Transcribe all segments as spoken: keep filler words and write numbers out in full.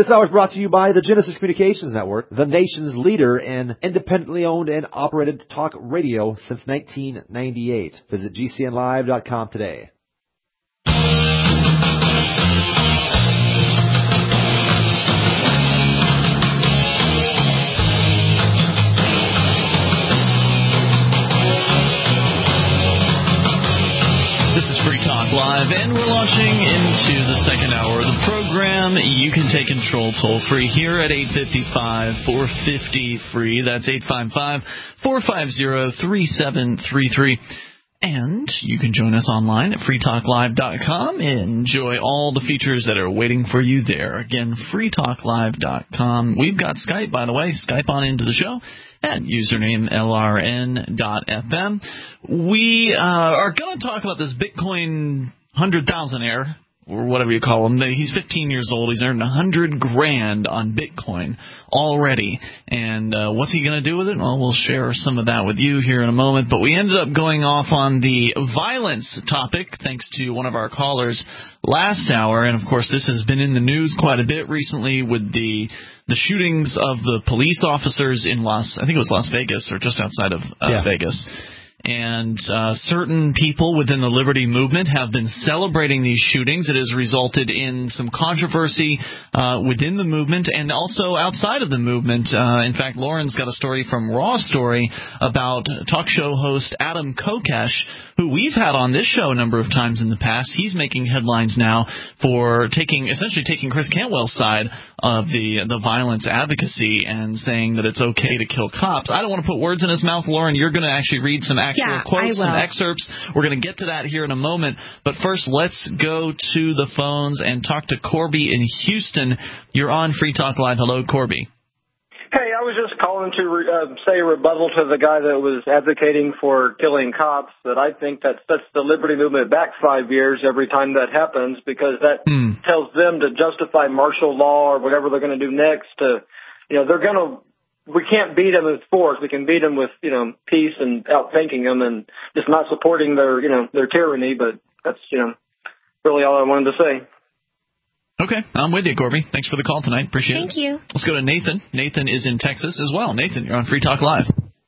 This hour is brought to you by the Genesis Communications Network, the nation's leader in independently owned and operated talk radio since nineteen ninety-eight. Visit G C N live dot com today. This is Free Talk Live, and we're launching into the second hour of the program. You can take control toll-free here at eight five five, four five zero, free. That's eight five five, four five zero, three seven three three. And you can join us online at free talk live dot com. Enjoy all the features that are waiting for you there. Again, free talk live dot com. We've got Skype, by the way. Skype on into the show at username L R N dot F M. We uh, are going to talk about this Bitcoin one hundred thousandaire, or whatever you call him. He's fifteen years old. He's earned one hundred grand on Bitcoin already. And uh, what's he going to do with it? Well, we'll share some of that with you here in a moment. But we ended up going off on the violence topic, thanks to one of our callers last hour. And, of course, this has been in the news quite a bit recently with the the shootings of the police officers in Las, I think it was Las Vegas, or just outside of uh, yeah. Vegas. And uh, certain people within the Liberty Movement have been celebrating these shootings. It has resulted in some controversy uh, within the movement and also outside of the movement. Uh, in fact, Lauren's got a story from Raw Story about talk show host Adam Kokesh, who we've had on this show a number of times in the past. He's making headlines now for taking, essentially taking Chris Cantwell's side of the the violence advocacy and saying that it's okay to kill cops. I don't want to put words in his mouth, Lauren. You're going to actually read some actual yeah, quotes and excerpts. We're going to get to that here in a moment. But first, let's go to the phones and talk to Corby in Houston. You're on Free Talk Live. Hello, Corby. Hey, I was just calling to re- uh, say a rebuttal to the guy that was advocating for killing cops, that I think that sets the Liberty Movement back five years every time that happens, because that mm. tells them to justify martial law or whatever they're going to do next. To, you know, they're going to, we can't beat them with force. We can beat them with, you know, peace and outthinking them and just not supporting their, you know, their tyranny. But that's, you know, really all I wanted to say. Okay, I'm with you, Corby. Thanks for the call tonight. Appreciate Thank it. Thank you. Let's go to Nathan. Nathan is in Texas as well. Nathan, you're on Free Talk Live.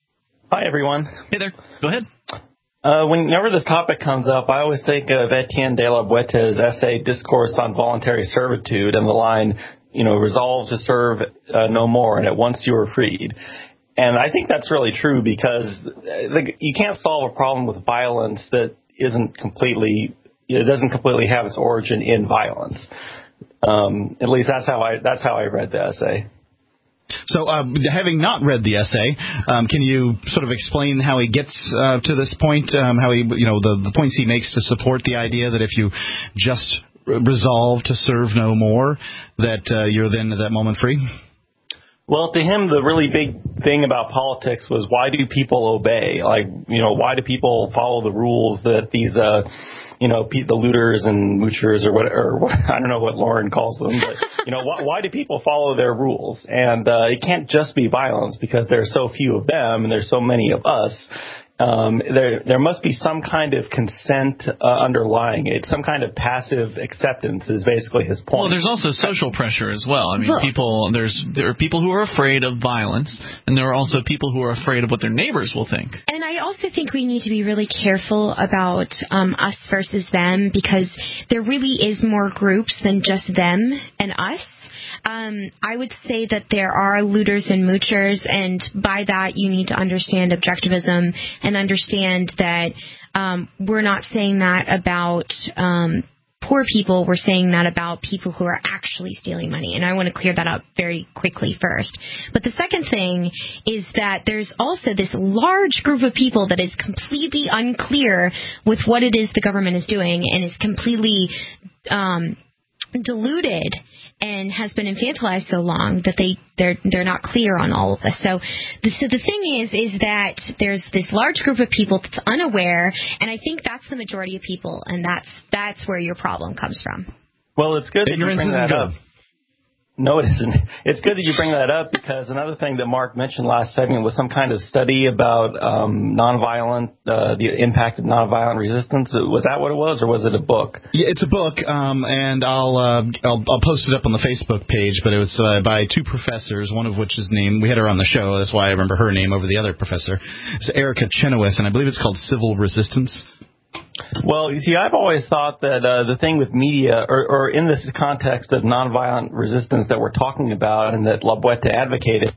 Hi, everyone. Hey there. Go ahead. Uh, whenever this topic comes up, I always think of Etienne de la Boete's essay, Discourse on Voluntary Servitude, and the line, you know, resolve to serve uh, no more, and at once you are freed. And I think that's really true, because the, you can't solve a problem with violence that isn't completely, it doesn't completely have its origin in violence. Um, at least that's how I that's how I read the essay. So, um, having not read the essay, um, can you sort of explain how he gets uh, to this point? Um, how he, you know, the, the points he makes to support the idea that if you just resolve to serve no more, that uh, you're then at that moment free? Well, to him, the really big thing about politics was, why do people obey? Like, you know, why do people follow the rules that these, uh, you know, the looters and moochers or what, or what, I don't know what Lauren calls them, but, you know, why, why do people follow their rules? And uh, it can't just be violence, because there's so few of them and there's so many of us. Um, there, there must be some kind of consent uh, underlying it. Some kind of passive acceptance is basically his point. Well, there's also social pressure as well. I mean, well, people there's there are people who are afraid of violence, and there are also people who are afraid of what their neighbors will think. And I also think we need to be really careful about um, us versus them, because there really is more groups than just them and us. Um, I would say that there are looters and moochers, and by that you need to understand objectivism and understand that um, we're not saying that about um, poor people. We're saying that about people who are actually stealing money, and I want to clear that up very quickly first. But the second thing is that there's also this large group of people that is completely unclear with what it is the government is doing, and is completely um, deluded and has been infantilized so long that they they're they're not clear on all of this. So the so the thing is is that there's this large group of people that's unaware, and I think that's the majority of people, and that's that's where your problem comes from. Well, it's good that you bring that up. notice, and it's good that you bring that up, because another thing that Mark mentioned last segment was some kind of study about um, nonviolent, uh, the impact of nonviolent resistance. Was that what it was, or was it a book? Yeah, it's a book, um, and I'll, uh, I'll I'll post it up on the Facebook page. But it was uh, by two professors, one of which is named. We had her on the show. That's why I remember her name over the other professor. It's Erica Chenoweth, and I believe it's called Civil Resistance. Well, you see, I've always thought that uh, the thing with media, or, or in this context of nonviolent resistance that we're talking about and that La Boete advocated,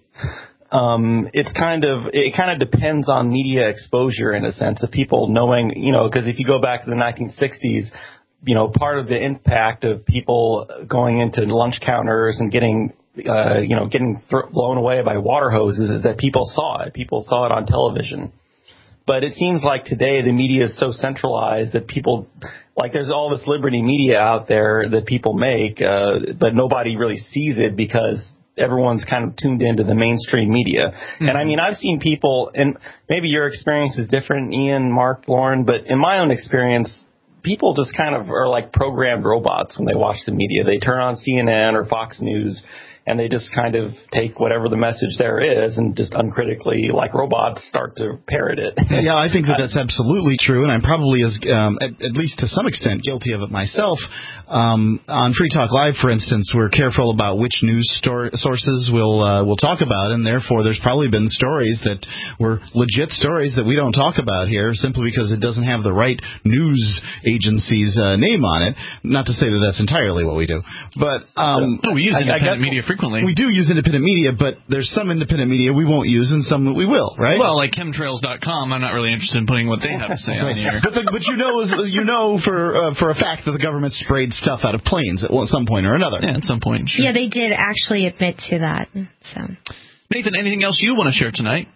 um, it's kind of it kind of depends on media exposure in a sense of people knowing, you know, because if you go back to the nineteen sixties, you know, part of the impact of people going into lunch counters and getting, uh, you know, getting th- blown away by water hoses is that people saw it. People saw it on television. But it seems like today the media is so centralized that people, like there's all this liberty media out there that people make, uh, but nobody really sees it because everyone's kind of tuned into the mainstream media. Mm-hmm. And I mean, I've seen people, and maybe your experience is different, Ian, Mark, Lauren, but in my own experience, people just kind of are like programmed robots when they watch the media. They turn on C N N or Fox News, and they just kind of take whatever the message there is and just uncritically, like robots, start to parrot it. Yeah, I think that that's absolutely true, and I'm probably, as um, at, at least to some extent, guilty of it myself. Um, on Free Talk Live, for instance, we're careful about which news stor- sources we'll, uh, we'll talk about, and therefore there's probably been stories that were legit stories that we don't talk about here simply because it doesn't have the right news agency's uh, name on it. Not to say that that's entirely what we do. But um, no, we use I, independent I media frequently. We do use independent media, but there's some independent media we won't use and some that we will, right? Well, like chemtrails dot com, I'm not really interested in putting what they have to say on the air. But, the, but you know you know for uh, for a fact that the government sprayed stuff out of planes at some point or another. Yeah, at some point, sure. Yeah, they did actually admit to that. So, Nathan, anything else you want to share tonight?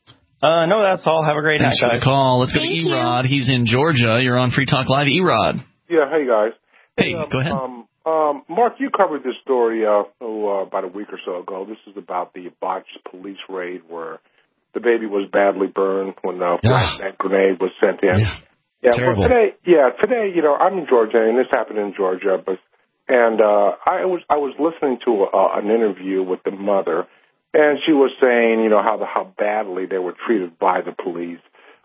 Uh, no, that's all. Have a great Thanks night, for guys. the call. Let's go Thank to Erod. He's in Georgia. You're on Free Talk Live. Erod. Yeah, hey, guys. Hey, um, go ahead. Um, um, Mark, you covered this story uh, oh, uh, about a week or so ago. This is about the botched police raid where the baby was badly burned when the yeah. that grenade was sent in. Yeah, yeah Terrible. Well, today, yeah, today, you know, I'm in Georgia, and this happened in Georgia, but and uh, I was I was listening to a, an interview with the mother, and she was saying, you know, how the how badly they were treated by the police.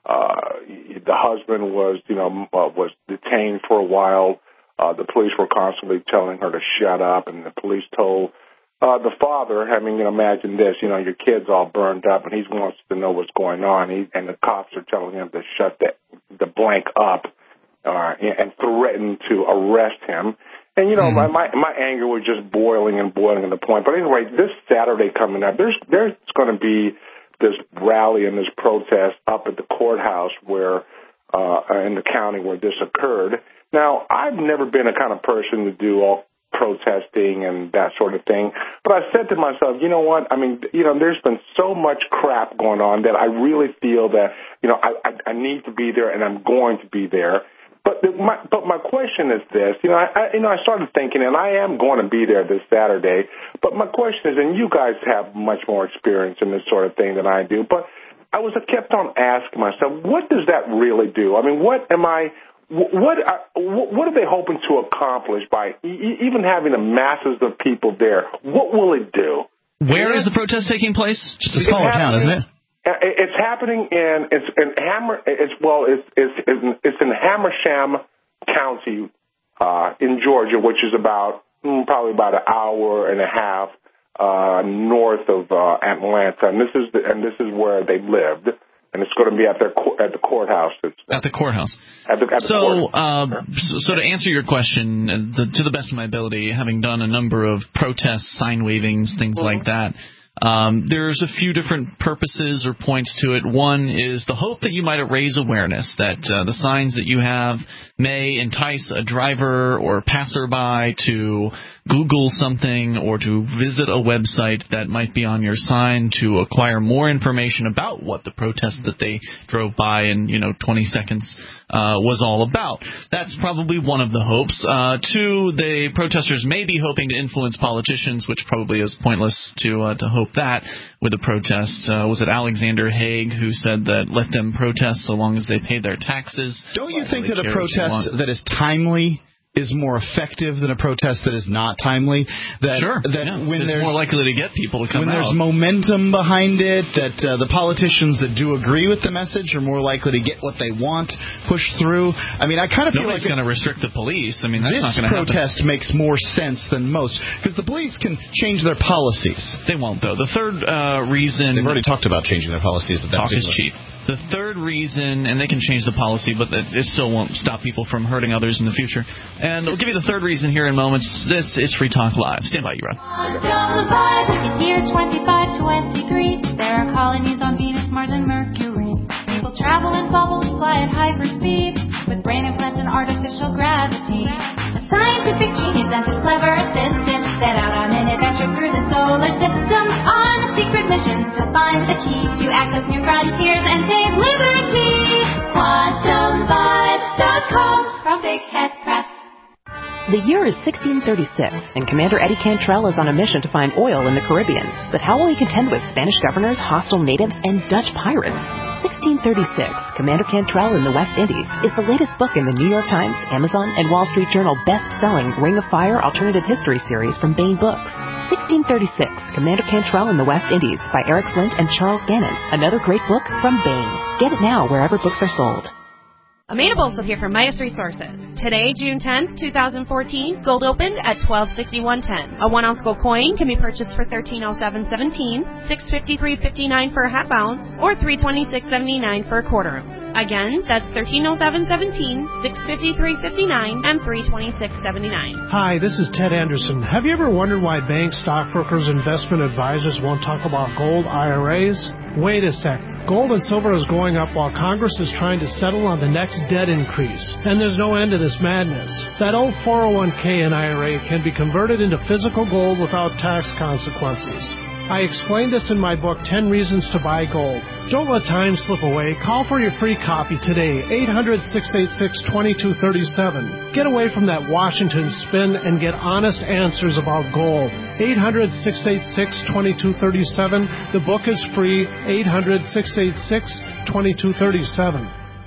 Uh, the husband was, you know, uh, was detained for a while. Uh, the police were constantly telling her to shut up, and the police told uh, the father, I mean, you know, imagine this, you know, your kid's all burned up, and he wants to know what's going on, he, and the cops are telling him to shut the, the blank up uh, and threaten to arrest him. And, you know, mm-hmm. my, my my anger was just boiling and boiling at the point. But anyway, this Saturday coming up, there's there's going to be this rally and this protest up at the courthouse where uh, in the county where this occurred. Now, I've never been a kind of person to do all protesting and that sort of thing, but I said to myself, you know what? I mean, you know, there's been so much crap going on that I really feel that, you know, I, I, I need to be there and I'm going to be there. But the, my but my question is this, you know, I, I you know I started thinking, and I am going to be there this Saturday. But my question is, and you guys have much more experience in this sort of thing than I do, but I was I kept on asking myself, what does that really do? I mean, what am I? What are, what are they hoping to accomplish by even having the masses of people there? What will it do? Where is the protest taking place? Just a smaller town, isn't it? It's happening in it's in Hammer. It's well, it's it's it's in Hamersham County uh, in Georgia, which is about mm, probably about an hour and a half uh, north of uh, Atlanta, and this is the, and this is where they lived. And it's going to be at their at the courthouse. At the courthouse. At the, at the so, courthouse. Uh, so, so to answer your question, the, to the best of my ability, having done a number of protests, sign wavings, things mm-hmm. like that, um, there's a few different purposes or points to it. One is the hope that you might raise awareness, that uh, the signs that you have may entice a driver or passerby to Google something or to visit a website that might be on your sign to acquire more information about what the protest that they drove by in, you know, twenty seconds uh, was all about. That's probably one of the hopes. Uh, two, the protesters may be hoping to influence politicians, which probably is pointless to uh, to hope that with a protest. Uh, was it Alexander Haig who said that let them protest so long as they pay their taxes? Don't you think that a protest that is timely is more effective than a protest that is not timely. That, sure. that yeah. when it's there's more likely to get people to come when out. When there's momentum behind it, that uh, the politicians that do agree with the message are more likely to get what they want pushed through. I mean, I kind of feel Nobody's like going to restrict the police. I mean, that's this not going to happen. protest makes more sense than most because the police can change their policies. They won't, though. The third uh, reason... They've already talked about changing their policies. At that talk is cheap. The third reason, and they can change the policy, but it still won't stop people from hurting others in the future. And we'll give you the third reason here in moments. This is Free Talk Live. Stand by, you, Rod. Year twenty-five twenty-three, there are colonies on Venus, Mars, and Mercury. People travel in bubbles, fly at hyperspeed, with brain implants and artificial gravity. A scientific genius and his clever assistant set out on an adventure through the solar system on a secret mission to find the key to access new frontiers and save liberty. quantum vibe dot com from Big Head Press. The year is sixteen thirty-six, and Commander Eddie Cantrell is on a mission to find oil in the Caribbean. But how will he contend with Spanish governors, hostile natives, and Dutch pirates? sixteen thirty-six, Commander Cantrell in the West Indies is the latest book in the New York Times, Amazon, and Wall Street Journal best-selling Ring of Fire Alternative History series from Baen Books. sixteen thirty-six, Commander Cantrell in the West Indies by Eric Flint and Charles Gannon, another great book from Baen. Get it now wherever books are sold. Amanda Bolso here from Midas Resources. Today, June tenth, twenty fourteen, gold opened at twelve sixty-one ten. A one-ounce gold coin can be purchased for thirteen oh seven seventeen, six fifty-three fifty-nine for a half ounce, or three twenty-six seventy-nine for a quarter ounce. Again, that's thirteen oh seven seventeen, six fifty-three fifty-nine, and three twenty-six seventy-nine. Hi, this is Ted Anderson. Have you ever wondered why banks, stockbrokers, investment advisors won't talk about gold I R As? Wait a sec. Gold and silver is going up while Congress is trying to settle on the next debt increase. And there's no end to this madness. That old four oh one k and I R A can be converted into physical gold without tax consequences. I explained this in my book, ten Reasons to Buy Gold. Don't let time slip away. Call for your free copy today, eight hundred, six eight six, two two three seven. Get away from that Washington spin and get honest answers about gold. eight hundred, six eight six, two two three seven. The book is free, eight hundred, six eight six, two two three seven.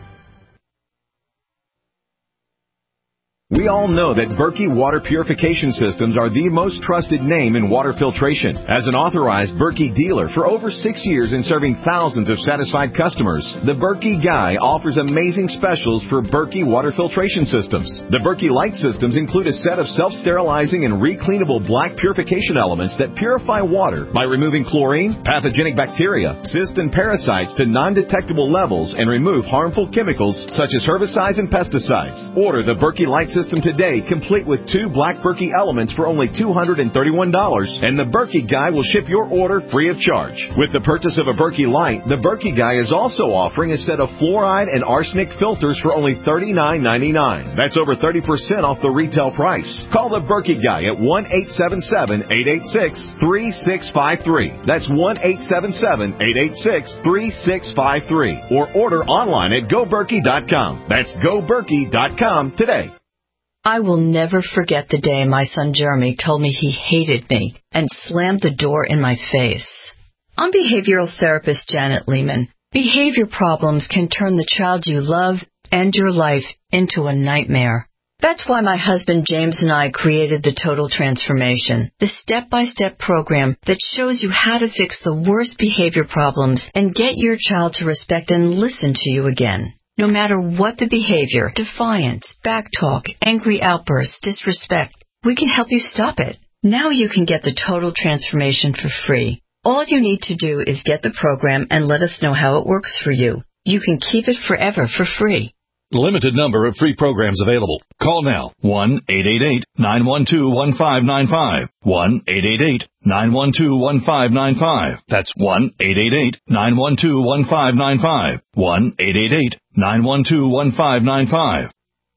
We all know that Berkey Water Purification Systems are the most trusted name in water filtration. As an authorized Berkey dealer for over six years and serving thousands of satisfied customers, the Berkey Guy offers amazing specials for Berkey Water Filtration Systems. The Berkey Light Systems include a set of self-sterilizing and recleanable black purification elements that purify water by removing chlorine, pathogenic bacteria, cysts, and parasites to non-detectable levels and remove harmful chemicals such as herbicides and pesticides. Order the Berkey Light System today, complete with two black Berkey elements for only two hundred thirty-one dollars, and the Berkey Guy will ship your order free of charge. With the purchase of a Berkey Light, the Berkey Guy is also offering a set of fluoride and arsenic filters for only thirty-nine ninety-nine. That's over thirty percent off the retail price. Call the Berkey Guy at one eight seven seven, eight eight six, three six five three. That's one eight seven seven, eight eight six, three six five three. Or order online at go berkey dot com. That's go berkey dot com today. I will never forget the day my son Jeremy told me he hated me and slammed the door in my face. I'm behavioral therapist Janet Lehman. Behavior problems can turn the child you love and your life into a nightmare. That's why my husband James and I created the Total Transformation, the step-by-step program that shows you how to fix the worst behavior problems and get your child to respect and listen to you again. No matter what the behavior, defiance, backtalk, angry outbursts, disrespect, we can help you stop it. Now you can get the Total Transformation for free. All you need to do is get the program and let us know how it works for you. You can keep it forever for free. Limited number of free programs available. Call now. one eight eight eight, nine one two, one five nine five. one eight eight eight, nine one two, one five nine five. That's one eight eight eight, nine one two, one five nine five. one eight eight eight, nine one two, one five nine five.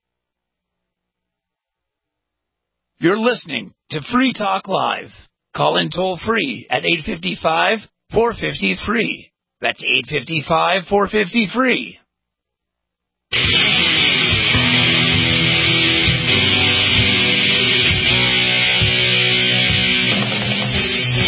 You're listening to Free Talk Live. Call in toll free at eight five five, four five zero, free. That's eight five five, four five zero, free.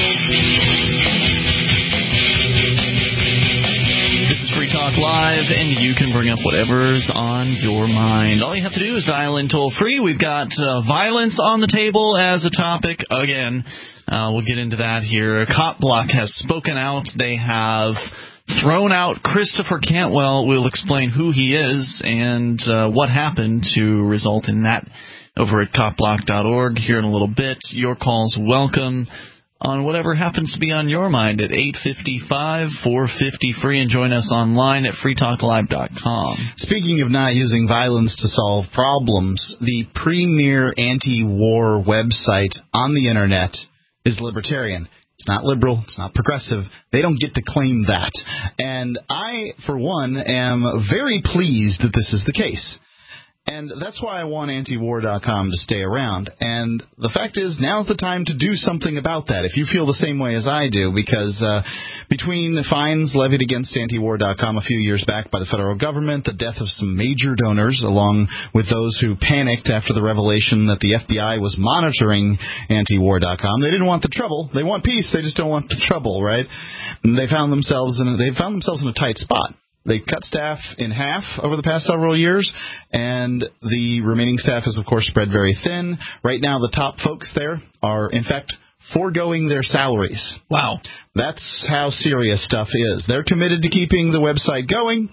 Live, and you can bring up whatever's on your mind. All you have to do is dial in toll-free. We've got uh, violence on the table as a topic again. Uh, we'll get into that here. Cop Block has spoken out. They have thrown out Christopher Cantwell. We'll explain who he is and uh, what happened to result in that over at cop block dot org here in a little bit. Your calls welcome on whatever happens to be on your mind at eight five five, four five zero, free, and join us online at free talk live dot com. Speaking of not using violence to solve problems, the premier anti-war website on the Internet is libertarian. It's not liberal. It's not progressive. They don't get to claim that. And I, for one, am very pleased that this is the case. And that's why I want anti war dot com to stay around. And the fact is, now's the time to do something about that, if you feel the same way as I do, because uh, between the fines levied against anti war dot com a few years back by the federal government, the death of some major donors, along with those who panicked after the revelation that the F B I was monitoring anti war dot com, they didn't want the trouble. They want peace. They just don't want the trouble, right? And they found themselves in a, they found themselves in a tight spot. They cut staff in half over the past several years, and the remaining staff is, of course, spread very thin. Right now, the top folks there are, in fact, foregoing their salaries. Wow. That's how serious stuff is. They're committed to keeping the website going,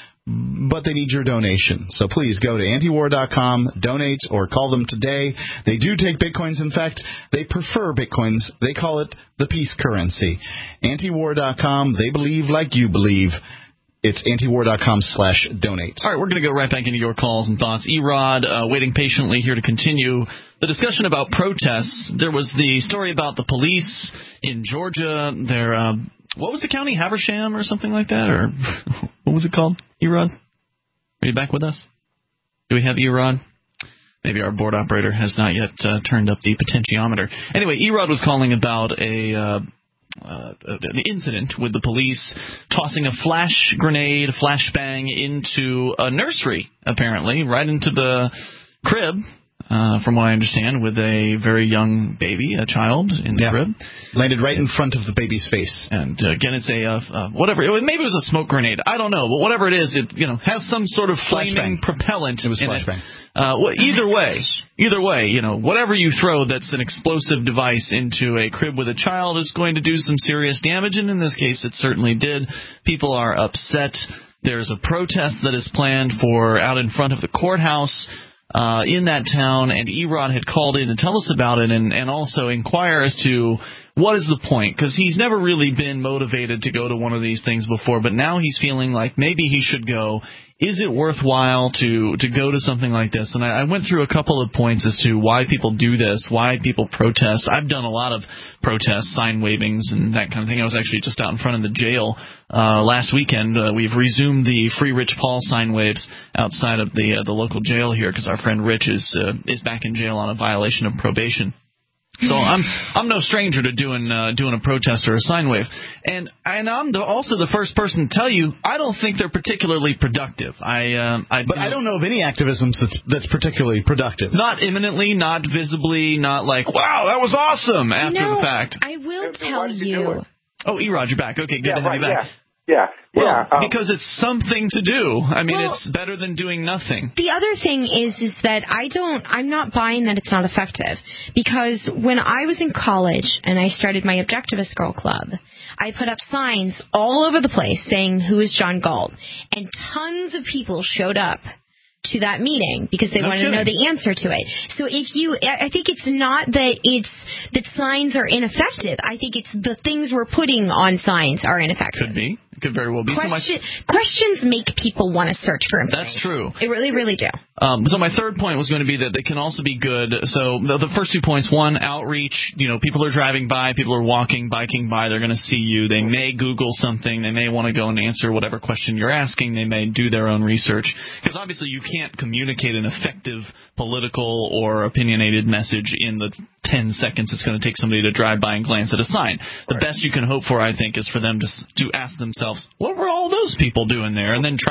but they need your donation. So please go to anti war dot com, donate, or call them today. They do take bitcoins. In fact, they prefer bitcoins. They call it the peace currency. anti war dot com, they believe like you believe. It's anti war dot com slash donate. All right, we're going to go right back into your calls and thoughts. Erod, uh, waiting patiently here to continue the discussion about protests. There was the story about the police in Georgia. They're, uh, what was the county? Haversham or something like that? Or what was it called? Erod? Are you back with us? Do we have Erod? Maybe our board operator has not yet uh, turned up the potentiometer. Anyway, Erod was calling about a... Uh, Uh, an incident with the police tossing a flash grenade, flashbang into a nursery, apparently, right into the crib, uh, from what I understand, with a very young baby, a child in the yeah. crib. Landed right in front of the baby's face. And uh, again, it's a, uh, uh, whatever, it was, maybe it was a smoke grenade, I don't know, but whatever it is, it, you know, has some sort of flaming flashbang. propellant It was in flashbang. it. Uh, well, either way, either way, you know, whatever you throw that's an explosive device into a crib with a child is going to do some serious damage, and in this case, it certainly did. People are upset. There's a protest that is planned for out in front of the courthouse uh, in that town, and Erod had called in to tell us about it and, and also inquire as to what is the point, because he's never really been motivated to go to one of these things before, but now he's feeling like maybe he should go. Is it worthwhile to, to go to something like this? And I, I went through a couple of points as to why people do this, why people protest. I've done a lot of protests, sign wavings, and that kind of thing. I was actually just out in front of the jail uh, last weekend. Uh, we've resumed the Free Rich Paul sign waves outside of the uh, the local jail here because our friend Rich is uh, is back in jail on a violation of probation. So I'm I'm no stranger to doing uh, doing a protest or a sign wave, and and I'm the, also the first person to tell you I don't think they're particularly productive. I um, I but you know, I don't know of any activism that's that's particularly productive. Not imminently, not visibly, not like wow that was awesome after you know, the fact. I will so tell you. you. Oh, Erod, you're back. Okay, good yeah, to have right, you back. Yeah. Yeah, well, yeah. Um, because it's something to do. I mean, well, it's better than doing nothing. The other thing is, is that I don't, I'm not buying that it's not effective. Because when I was in college and I started my Objectivist Girl Club, I put up signs all over the place saying, "Who is John Galt?" And tons of people showed up to that meeting because they no wanted kidding. to know the answer to it. So if you, I think it's not that it's that signs are ineffective. I think it's the things we're putting on signs are ineffective. Could be. It could very well be. Question, so my, questions make people want to search for information. That's true. They really, really do. Um, so my third point was going to be that they can also be good. So the, the first two points, one, outreach. You know, people are driving by, people are walking, biking by. They're going to see you. They may Google something. They may want to go and answer whatever question you're asking. They may do their own research. Because obviously you can't communicate an effective political or opinionated message in the ten seconds it's going to take somebody to drive by and glance at a sign. The right. best you can hope for, I think, is for them to to ask themselves, what were all those people doing there? And then try to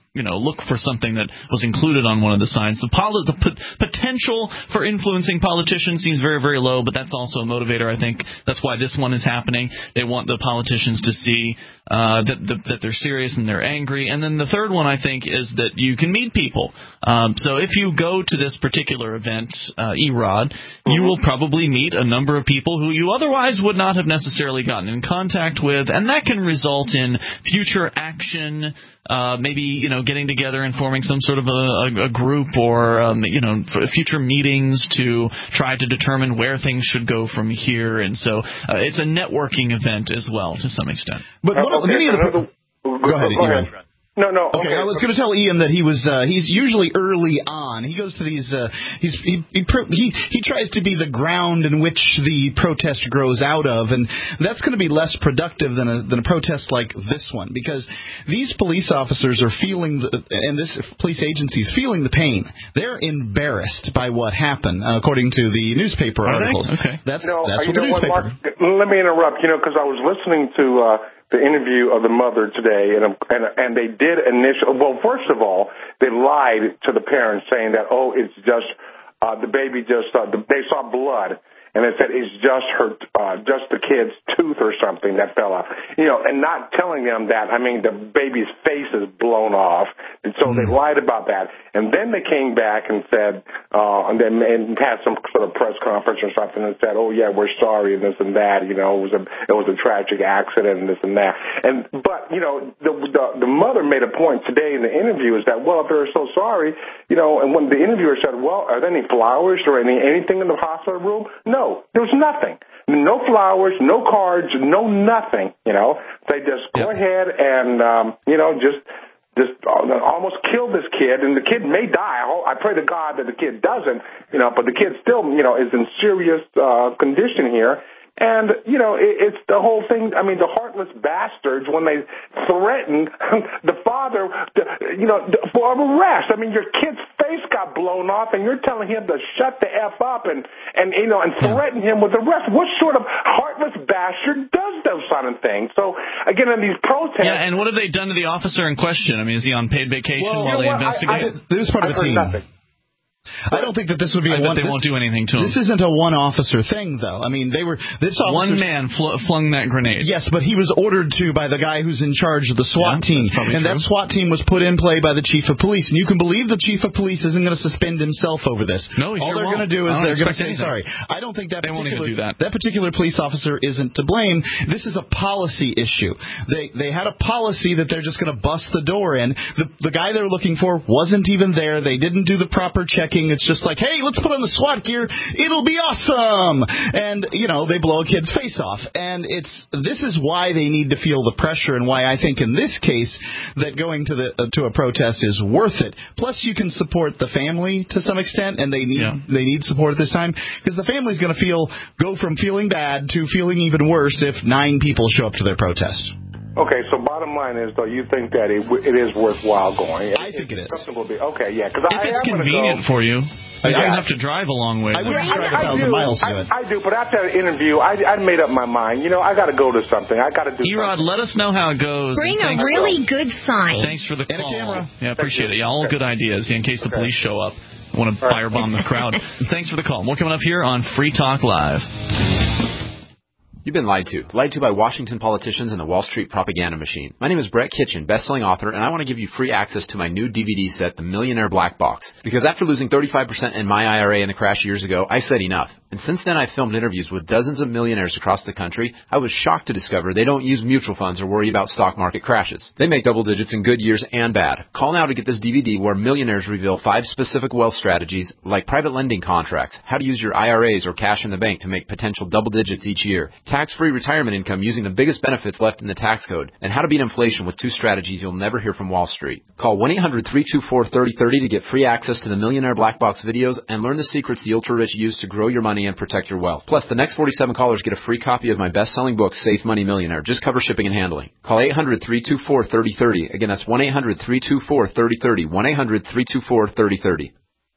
you know, look for something that was included on one of the signs. The, poli- the p- potential for influencing politicians seems very, very low, but that's also a motivator, I think. That's why this one is happening. They want the politicians to see uh, that, the, that they're serious and they're angry. And then the third one, I think, is that you can meet people. Um, so if you go to this particular event, uh, E-Rod, mm-hmm. you will probably meet a number of people who you otherwise would not have necessarily gotten in contact with, and that can result in future action, uh, maybe, you know, getting together and forming some sort of a, a, a group or, um, you know, future meetings to try to determine where things should go from here. And so uh, it's a networking event as well, to some extent. But what, okay, many of the... Go, go ahead, go ahead. No, no. Okay, okay. I was going to tell Ian that he was uh, he's usually early on. He goes to these uh, he's he he, he he tries to be the ground in which the protest grows out of, and that's going to be less productive than a than a protest like this one, because these police officers are feeling the, and this police agency is feeling the pain. They're embarrassed by what happened, uh, according to the newspaper are articles. They? Okay, that's you know, that's you what the know newspaper. What, Mark, let me interrupt. You know, because I was listening to. Uh, the interview of the mother today, and and and they did initial. Well, first of all, they lied to the parents, saying that oh, it's just uh, the baby just uh, the, they saw blood, and they said it's just her, uh, just the kid's tooth or something that fell out. You know, and not telling them that. I mean, the baby's face is blown off, and so mm-hmm. they lied about that. And then they came back and said, uh, and then and had some sort of press conference or something, and said, "Oh yeah, we're sorry," and this and that. You know, it was a it was a tragic accident, and this and that. And but you know, the the, the mother made a point today in the interview is that well, if they're so sorry, you know, and when the interviewer said, "Well, are there any flowers or any anything in the hospital room?" No, there was nothing. No flowers, no cards, no nothing. You know, they just go ahead and um, you know just. Just almost killed this kid, and the kid may die. I pray to God that the kid doesn't, you know, but the kid still, you know, is in serious uh, condition here. And, you know, it, it's the whole thing. I mean, the heartless bastards, when they threatened the father, you know, for arrest. I mean, your kid's face got blown off, and you're telling him to shut the F up and, and you know, and threaten him with arrest. What sort of heartless bastard does those kind of things? So, again, in these protests. Yeah, and what have they done to the officer in question? I mean, is he on paid vacation well, while you know they what? investigate? I, I, this is part of I've a team. Nothing. I don't think that this would be I a one. They this, won't do anything to him. This isn't a one-officer thing, though. I mean, they were this one man fl- flung that grenade. Yes, but he was ordered to by the guy who's in charge of the SWAT yeah, team, and true. that SWAT team was put in play by the chief of police. And you can believe the chief of police isn't going to suspend himself over this. No, he all sure they're going to do is they're going to say anything. sorry. I don't think that they particular won't even do that. that particular police officer isn't to blame. This is a policy issue. They they had a policy that they're just going to bust the door in. The the guy they were looking for wasn't even there. They didn't do the proper checking. It's just like, hey, let's put on the SWAT gear, it'll be awesome, and you know they blow a kid's face off. And it's this is why they need to feel the pressure, and why I think in this case that going to the uh, to a protest is worth it. Plus, you can support the family to some extent, and they need yeah. they need support at this time, because the family's going to feel go from feeling bad to feeling even worse if nine people show up to their protest. Okay, so bottom line is, though, you think that it, it is worthwhile going. I think it is. Okay, yeah, because if I it's am convenient go, for you. You yeah. don't have to drive a long way. I would drive a thousand miles to I, it. I do, but after that interview, I, I made up my mind. You know, I got to go to something. I got to do E-Rod, something. let us know how it goes. Bring a really good sign. Thanks for the and call. A camera. Yeah, appreciate it. Yeah, all okay. good ideas in case the okay. police show up. Want to firebomb the crowd. Thanks for the call. More coming up here on Free Talk Live. You've been lied to. Lied to by Washington politicians and the Wall Street propaganda machine. My name is Brett Kitchen, best-selling author, and I want to give you free access to my new D V D set, The Millionaire Black Box. Because after losing thirty-five percent in my I R A in the crash years ago, I said enough. And since then, I've filmed interviews with dozens of millionaires across the country. I was shocked to discover they don't use mutual funds or worry about stock market crashes. They make double digits in good years and bad. Call now to get this D V D where millionaires reveal five specific wealth strategies, like private lending contracts, how to use your I R As or cash in the bank to make potential double digits each year, tax-free retirement income using the biggest benefits left in the tax code, and how to beat inflation with two strategies you'll never hear from Wall Street. Call one eight hundred three two four three zero three zero to get free access to the Millionaire Black Box videos and learn the secrets the ultra-rich use to grow your money and protect your wealth. Plus, the next forty-seven callers get a free copy of my best-selling book, Safe Money Millionaire. Just cover shipping and handling. Call eight hundred three two four three zero three zero. Again, that's one eight hundred three two four three zero three zero. one eight hundred three two four three zero three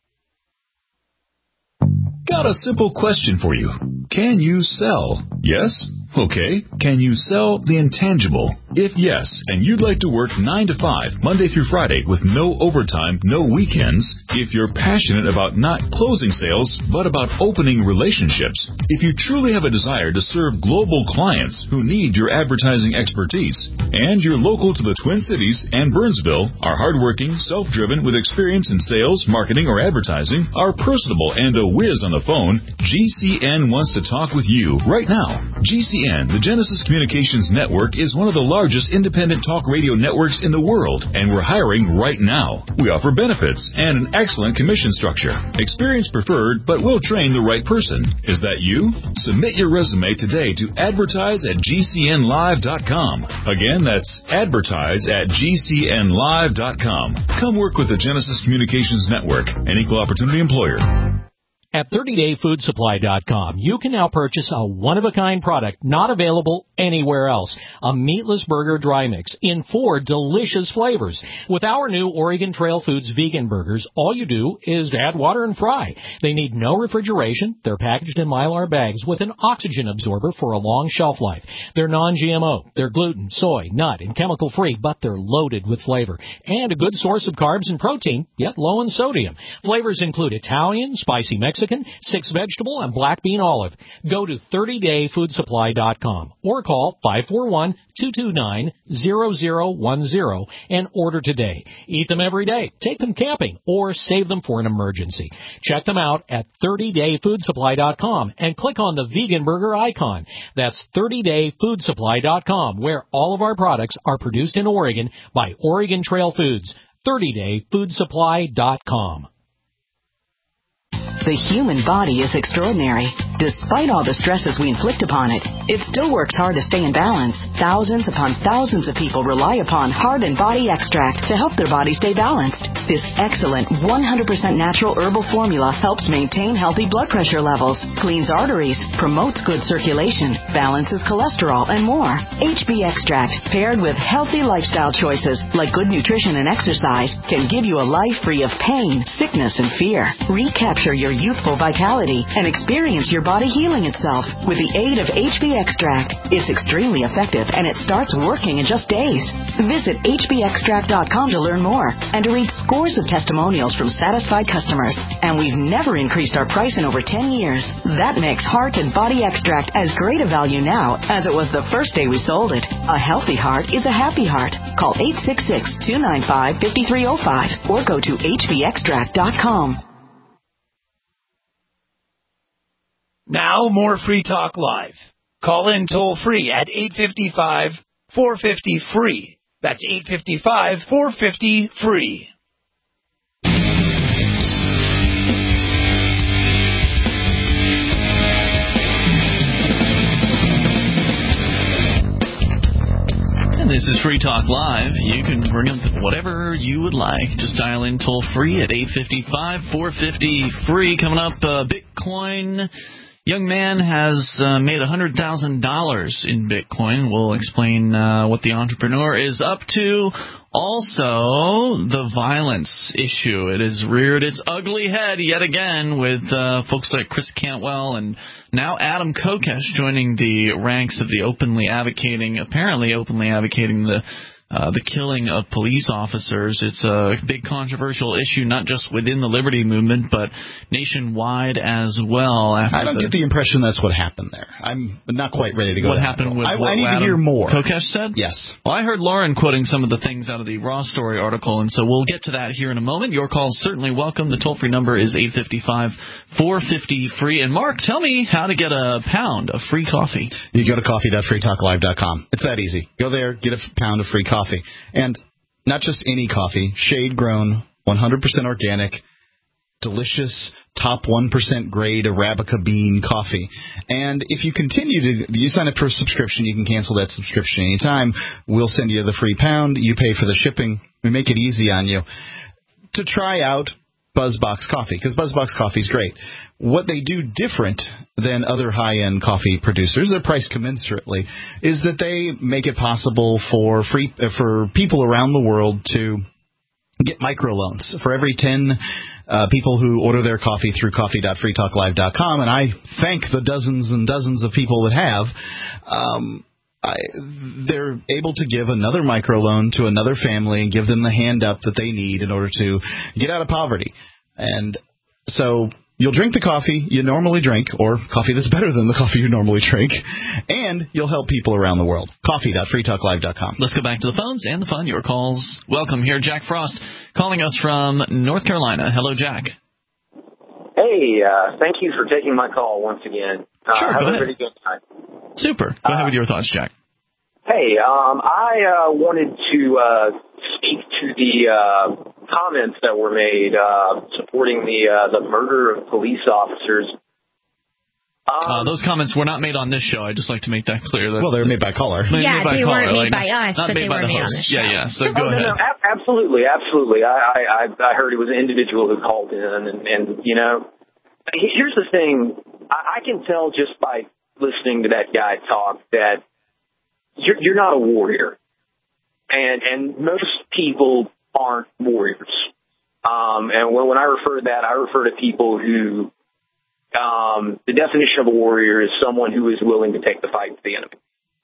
zero. Got a simple question for you. Can you sell? Yes? Okay. Can you sell the intangible? If yes, and you'd like to work nine to five, Monday through Friday, with no overtime, no weekends, if you're passionate about not closing sales, but about opening relationships, if you truly have a desire to serve global clients who need your advertising expertise, and you're local to the Twin Cities and Burnsville, are hardworking, self-driven, with experience in sales, marketing, or advertising, are personable and a whiz on the phone, G C N wants to talk with you right now. G C N, the Genesis Communications Network, is one of the largest independent talk radio networks in the world, and we're hiring right now. We offer benefits and an excellent commission structure. Experience preferred, but we'll train the right person. Is that you? Submit your resume today to advertise at G C N live dot com. Again, that's advertise at G C N live dot com. Come work with the Genesis Communications Network, an equal opportunity employer. At thirty day food supply dot com, you can now purchase a one-of-a-kind product not available anywhere else, a meatless burger dry mix in four delicious flavors. With our new Oregon Trail Foods vegan burgers, all you do is add water and fry. They need no refrigeration. They're packaged in Mylar bags with an oxygen absorber for a long shelf life. They're non G M O. They're gluten, soy, nut, and chemical-free, but they're loaded with flavor. And a good source of carbs and protein, yet low in sodium. Flavors include Italian, spicy Mexican, six vegetable, and black bean olive. Go to thirty day food supply dot com or call five four one, two two nine, zero zero one zero and order today. Eat them every day, take them camping, or save them for an emergency. Check them out at thirty day food supply dot com and click on the vegan burger icon. That's thirty day food supply dot com, where all of our products are produced in Oregon by Oregon Trail Foods. thirty day food supply dot com. The human body is extraordinary. Despite all the stresses we inflict upon it, it still works hard to stay in balance. Thousands upon thousands of people rely upon Heart and Body Extract to help their body stay balanced. This excellent one hundred percent natural herbal formula helps maintain healthy blood pressure levels, cleans arteries, promotes good circulation, balances cholesterol, and more. H B Extract, paired with healthy lifestyle choices like good nutrition and exercise, can give you a life free of pain, sickness, and fear. Recapture your youthful vitality and experience your body healing itself with the aid of H B Extract. It's extremely effective, and it starts working in just days. Visit H B extract dot com to learn more and to read scores of testimonials from satisfied customers. And we've never increased our price in over ten years. That makes Heart and Body Extract as great a value now as it was the first day we sold it. A healthy heart is a happy heart. Call eight six six, two nine five, five three zero five or go to H B extract dot com. Now, more Free Talk Live. Call in toll-free at eight five five, four five zero, free. That's eight five five, four five zero, free. And this is Free Talk Live. You can bring up whatever you would like. Just dial in toll-free at eight five five, four five zero, free. Coming up, uh, Bitcoin. Young man has uh, made one hundred thousand dollars in Bitcoin. We'll explain uh, what the entrepreneur is up to. Also, the violence issue. It has reared its ugly head yet again with uh, folks like Chris Cantwell and now Adam Kokesh joining the ranks of the openly advocating, apparently openly advocating the Uh, the killing of police officers. It's a big controversial issue, not just within the Liberty Movement, but nationwide as well. After I don't the, get the impression that's what happened there. I'm not quite ready to go. What happened with I, what I need Adam to hear more. Kokesh said? Yes. Well, I heard Lauren quoting some of the things out of the Raw Story article, and so we'll get to that here in a moment. Your call's certainly welcome. The toll-free number is eight five five, four five zero, free. And Mark, tell me how to get a pound of free coffee. You go to coffee dot free talk live dot com. It's that easy. Go there, get a pound of free coffee. And not just any coffee, shade-grown, one hundred percent organic, delicious, top one percent grade Arabica bean coffee. And if you continue to, you sign up for a subscription, you can cancel that subscription anytime. We'll send you the free pound. You pay for the shipping. We make it easy on you to try out BuzzBox coffee, because BuzzBox coffee is great. What they do different than other high-end coffee producers, they're priced commensurately, is that they make it possible for free for people around the world to get microloans. For every ten uh, people who order their coffee through coffee dot free talk live dot com, and I thank the dozens and dozens of people that have, um, I, they're able to give another microloan to another family and give them the hand up that they need in order to get out of poverty. And so you'll drink the coffee you normally drink, or coffee that's better than the coffee you normally drink, and you'll help people around the world. coffee dot free talk live dot com. Let's go back to the phones and the fun. Your calls. Welcome here, Jack Frost, calling us from North Carolina. Hello, Jack. Hey, uh, thank you for taking my call once again. Uh, Sure, have go a ahead. pretty good time. Super. Go uh, ahead with your thoughts, Jack. Hey, um, I uh, wanted to uh, speak to the uh, comments that were made uh, supporting the uh, the murder of police officers. Um, uh, those comments were not made on this show. I'd just like to make that clear. That well, they were made by caller. Yeah, made by they caller, weren't made like, by us, not but made they by were the made host. on the show. Yeah, yeah. So go oh, ahead. No, no, ab- absolutely, absolutely. I, I I heard it was an individual who called in, and, and you know, here's the thing. I, I can tell just by listening to that guy talk that you're, you're not a warrior. And and most people aren't warriors. Um, and when, when I refer to that, I refer to people who, um, the definition of a warrior is someone who is willing to take the fight to the enemy.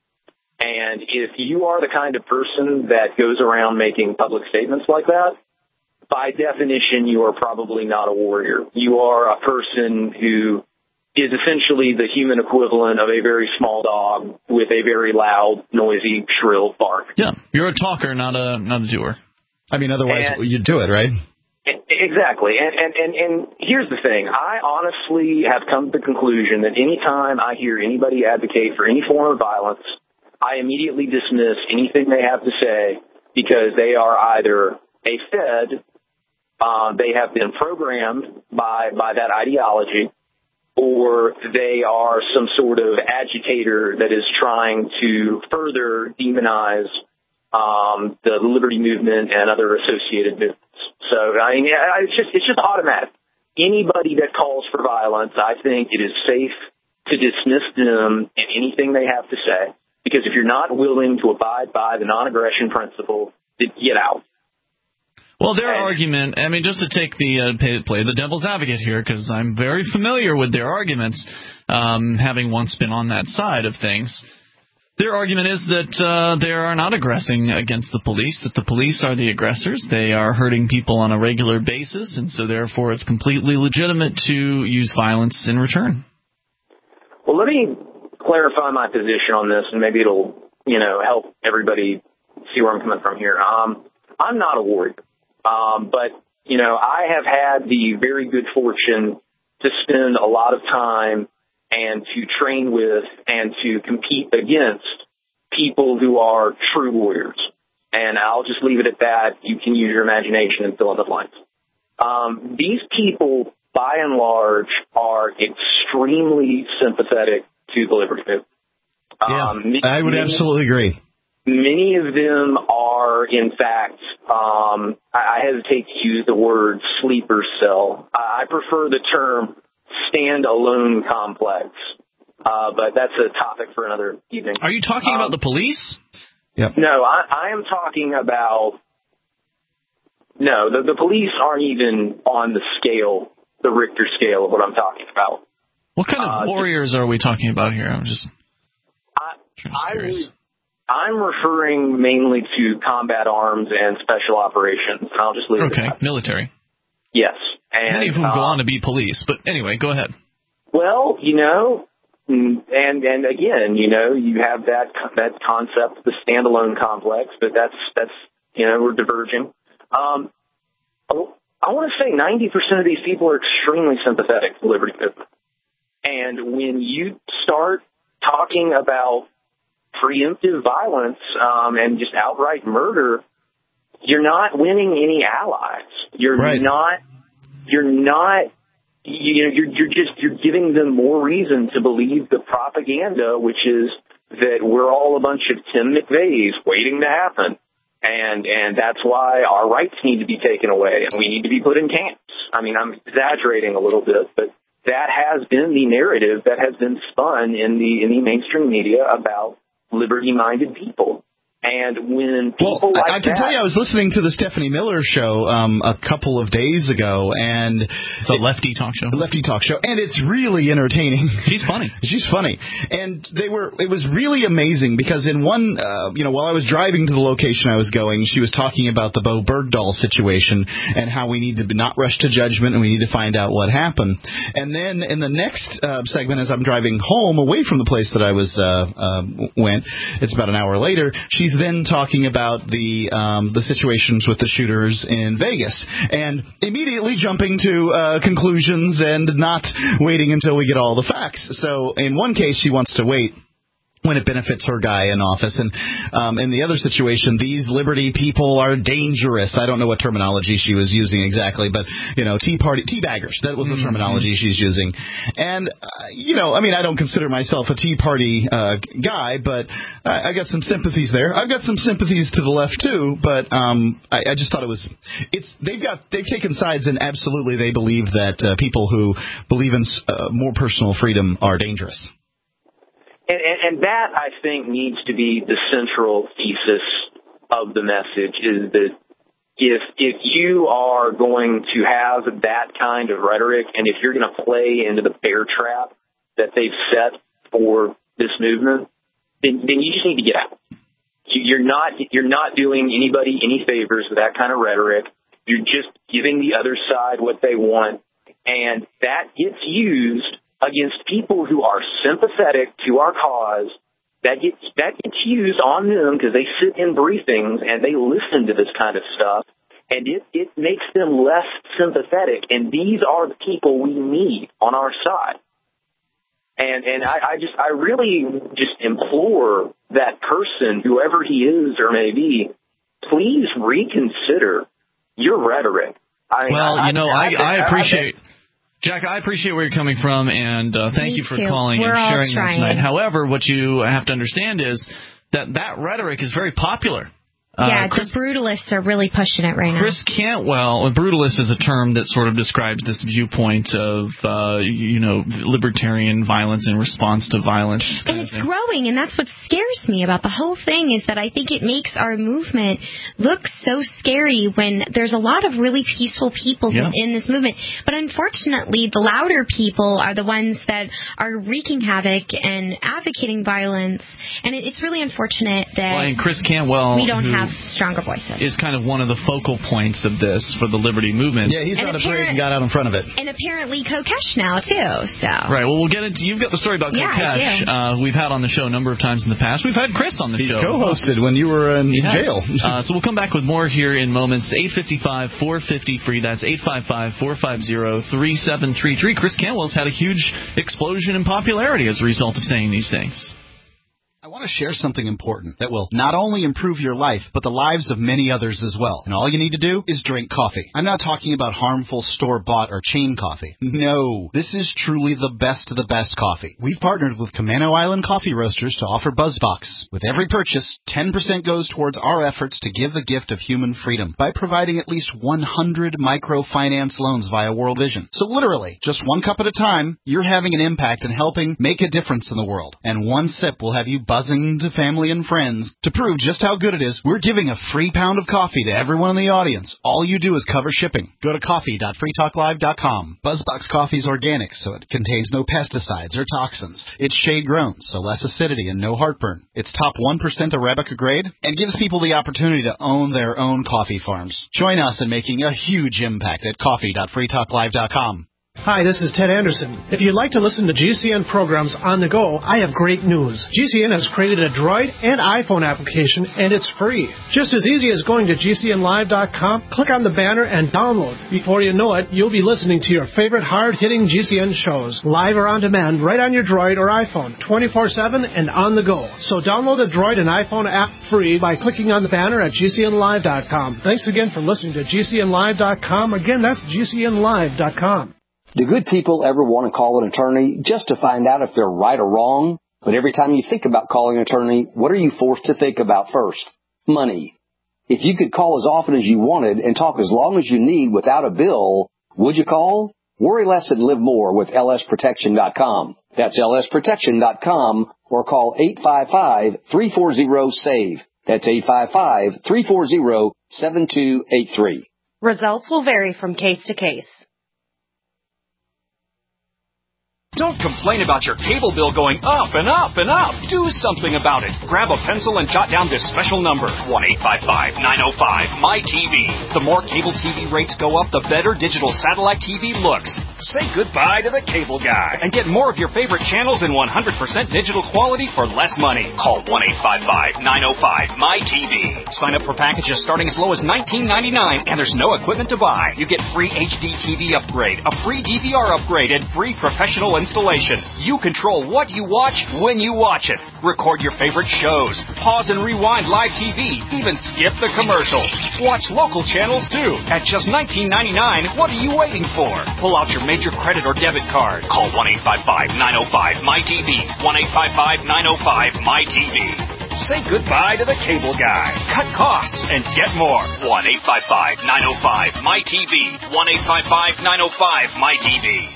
And if you are the kind of person that goes around making public statements like that, by definition, you are probably not a warrior. You are a person who is essentially the human equivalent of a very small dog with a very loud, noisy, shrill bark. Yeah, you're a talker, not a not a doer. I mean, otherwise and, you'd do it, right? Exactly. And, and, and, and here's the thing. I honestly have come to the conclusion that any time I hear anybody advocate for any form of violence, I immediately dismiss anything they have to say because they are either a fed, uh, they have been programmed by, by that ideology, or they are some sort of agitator that is trying to further demonize um, the liberty movement and other associated movements. So, I mean, it's just it's just automatic. Anybody that calls for violence, I think it is safe to dismiss them and anything they have to say, because if you're not willing to abide by the non-aggression principle, then get out. Well, their argument, I mean, just to take the uh, play, play the devil's advocate here, because I'm very familiar with their arguments, um, having once been on that side of things. Their argument is that uh, they are not aggressing against the police, that the police are the aggressors. They are hurting people on a regular basis, and so therefore it's completely legitimate to use violence in return. Well, let me clarify my position on this, and maybe it'll, you know, help everybody see where I'm coming from here. Um, I'm not a warrior. Um, but, you know, I have had the very good fortune to spend a lot of time and to train with and to compete against people who are true warriors. And I'll just leave it at that. You can use your imagination and fill in the blanks. Um, these people, by and large, are extremely sympathetic to the liberty movement. Yeah, um, I would many, absolutely agree. Many of them are, in fact, um, I hesitate to use the word sleeper cell. I prefer the term stand-alone complex, uh, but that's a topic for another evening. Are you talking um, about the police? Yep. No, I, I am talking about, no, the, the police aren't even on the scale, the Richter scale of what I'm talking about. What kind of uh, warriors are we talking about here? I'm just, I, just I curious. I'm referring mainly to combat arms and special operations. And I'll just leave okay. it at that. Military. Yes. And, many of whom uh, go on to be police. But anyway, go ahead. Well, you know, and and again, you know, you have that that concept, the standalone complex, but that's, that's you know, we're diverging. Um, I want to say ninety percent of these people are extremely sympathetic to liberty movement. And when you start talking about preemptive violence um, and just outright murder, you're not winning any allies. You're right. not. You're not. You know, you're, you're just you're giving them more reason to believe the propaganda, which is that we're all a bunch of Tim McVeighs waiting to happen, and and that's why our rights need to be taken away and we need to be put in camps. I mean, I'm exaggerating a little bit, but that has been the narrative that has been spun in the in the mainstream media about liberty-minded people. And when people well, like I, I can that, tell you, I was listening to the Stephanie Miller show um, a couple of days ago, and it's a lefty talk show. Lefty talk show, and it's really entertaining. She's funny. She's funny, and they were. It was really amazing because in one, uh, you know, while I was driving to the location I was going, she was talking about the Bo Bergdahl situation and how we need to not rush to judgment and we need to find out what happened. And then in the next uh, segment, as I'm driving home away from the place that I was uh, uh, went, it's about an hour later. She's then talking about the um, the situations with the shooters in Vegas, and immediately jumping to uh, conclusions and not waiting until we get all the facts. So in one case, she wants to wait when it benefits her guy in office. And um, in the other situation, these liberty people are dangerous. I don't know what terminology she was using exactly, but, you know, Tea Party, tea baggers. That was the mm-hmm. terminology she's using. And, uh, you know, I mean, I don't consider myself a Tea Party uh, guy, but I, I got some sympathies there. I've got some sympathies to the left, too, but um, I, I just thought it was, it's, they've got, they've taken sides, and absolutely they believe that uh, people who believe in uh, more personal freedom are dangerous. And, and, and that, I think, needs to be the central thesis of the message, is that if if you are going to have that kind of rhetoric, and if you're going to play into the bear trap that they've set for this movement, then, then you just need to get out. You're not you're not doing anybody any favors with that kind of rhetoric. You're just giving the other side what they want, and that gets used against people who are sympathetic to our cause. That gets that gets used on them because they sit in briefings and they listen to this kind of stuff, and it, it makes them less sympathetic. And these are the people we need on our side. And and I, I just I really just implore that person, whoever he is or may be, please reconsider your rhetoric. I, well, I, you know, I, I, I, I appreciate. I, Jack, I appreciate where you're coming from, and uh, thank Me you for too. calling We're and sharing that tonight. trying. However, what you have to understand is that that rhetoric is very popular. Yeah, uh, Chris, the brutalists are really pushing it right now. Chris Cantwell, a brutalist is a term that sort of describes this viewpoint of, uh, you know, libertarian violence in response to violence. And it's growing, and that's what scares me about the whole thing, is that I think it makes our movement look so scary when there's a lot of really peaceful people yeah. in this movement. But unfortunately, the louder people are the ones that are wreaking havoc and advocating violence. And it, it's really unfortunate that well, and Chris Cantwell, we don't who have stronger voices. Is kind of one of the focal points of this for the Liberty movement. Yeah, he's and not afraid and got out in front of it. And apparently Kokesh now, too. So Right, well, we'll get into... You've got the story about yeah, Kokesh. Uh, we've had on the show a number of times in the past. We've had Chris on the he's show. He's co-hosted when you were in jail. uh, so we'll come back with more here in moments. eight five five, four five zero, free. That's eight five five, four five zero, three seven three three. Chris Cantwell's had a huge explosion in popularity as a result of saying these things. I want to share something important that will not only improve your life, but the lives of many others as well. And all you need to do is drink coffee. I'm not talking about harmful store-bought or chain coffee. No, this is truly the best of the best coffee. We've partnered with Camano Island Coffee Roasters to offer BuzzBox. With every purchase, ten percent goes towards our efforts to give the gift of human freedom by providing at least one hundred microfinance loans via World Vision. So literally, just one cup at a time, you're having an impact and helping make a difference in the world. And one sip will have you buzzing to family and friends. To prove just how good it is, we're giving a free pound of coffee to everyone in the audience. All you do is cover shipping. Go to coffee dot free talk live dot com. BuzzBox coffee is organic, so it contains no pesticides or toxins. It's shade-grown, so less acidity and no heartburn. It's top one percent Arabica grade and gives people the opportunity to own their own coffee farms. Join us in making a huge impact at coffee dot free talk live dot com. Hi, this is Ted Anderson. If you'd like to listen to G C N programs on the go, I have great news. G C N has created a Droid and iPhone application, and it's free. Just as easy as going to G C N live dot com, click on the banner, and download. Before you know it, you'll be listening to your favorite hard-hitting G C N shows, live or on demand, right on your Droid or iPhone, twenty-four seven and on the go. So download the Droid and iPhone app free by clicking on the banner at G C N live dot com. Thanks again for listening to G C N live dot com. Again, that's G C N live dot com. Do good people ever want to call an attorney just to find out if they're right or wrong? But every time you think about calling an attorney, what are you forced to think about first? Money. If you could call as often as you wanted and talk as long as you need without a bill, would you call? Worry less and live more with L S protection dot com. That's L S protection dot com or call eight five five, three four zero, S A V E. That's eight five five, three four zero, seven two eight three. Results will vary from case to case. Don't complain about your cable bill going up and up and up. Do something about it. Grab a pencil and jot down this special number, one eight five five, nine oh five, M Y T V. The more cable T V rates go up, the better digital satellite T V looks. Say goodbye to the cable guy and get more of your favorite channels in one hundred percent digital quality for less money. Call one eight five five, nine oh five, M Y T V. Sign up for packages starting as low as nineteen ninety-nine, and there's no equipment to buy. You get free H D T V upgrade, a free D V R upgrade, and free professional installation. You control what you watch when you watch it. Record your favorite shows. Pause and rewind live T V. Even skip the commercials. Watch local channels too. At just nineteen ninety-nine, what are you waiting for? Pull out your major credit or debit card. Call one eight five five, nine oh five, M Y T V. one eight five five, nine oh five, M Y T V. Say goodbye to the cable guy. Cut costs and get more. one eight five five, nine oh five, M Y T V. one eight five five, nine oh five, M Y T V.